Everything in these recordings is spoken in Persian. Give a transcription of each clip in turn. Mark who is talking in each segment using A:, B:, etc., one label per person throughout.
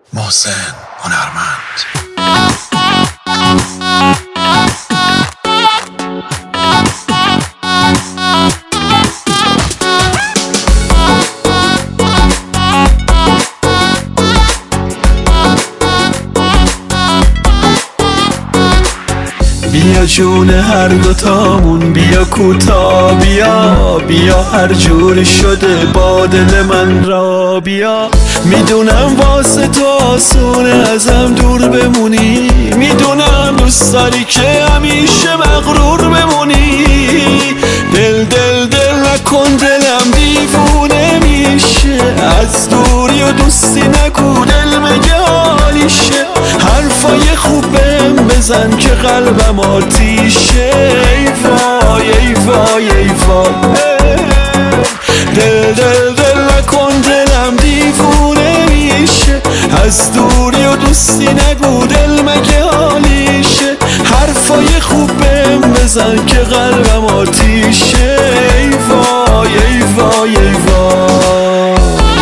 A: محسن هنرمند.
B: بیا جون هر دوتامون، بیا کوتا، بیا هر جور شده با دل من را بیا. میدونم واسه تو آسونه ازم دور بمونی، میدونم دوست داری که همیشه مغرور بمونی. دل نکن دلم دیوونه میشه، از دوری و دوستی نگو دل مگه حالیشه. حرفای خوب بهم بزن که قلبم آتیشه. ای وای ای وای ای وای. دل نکن دلم دیوونه میشه، از دوری و دوستی نگو دل مگه حالیشه. حرفای خوب بهم بزن که قلبم آتیشه. ای وای ای وای ای وای.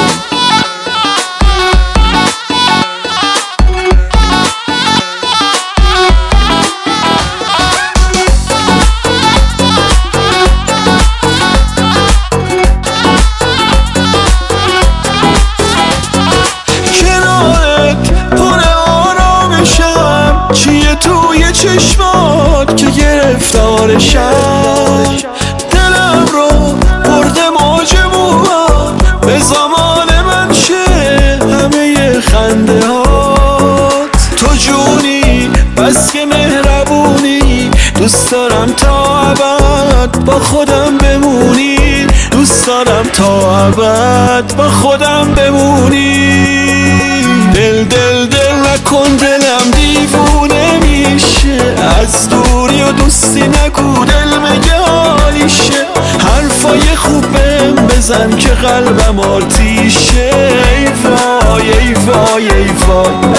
B: چیه توی چشمات که گرفتارشم، دلم رو برده موج موها، به زمان من شه همه خنده هات. تو جونی بس که مهربونی، دوست دارم تا ابد با خودم بمونی، دوست دارم تا ابد با خودم بمونی. دل نکن دلم دیوونه میشه، از دوری و دوستی نگو دل مگه حالیشه. حرفای خوب بهم بزن که قلبم آتیشه. ای وای ای وای ای وای.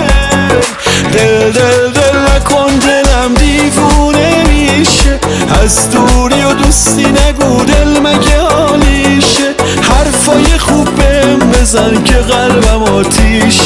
B: دل نکن دلم دیوونه میشه، از دوری و دوستی نگو دل مگه حالیشه. حرفای خوب بهم بزن که قلبم آتیشه.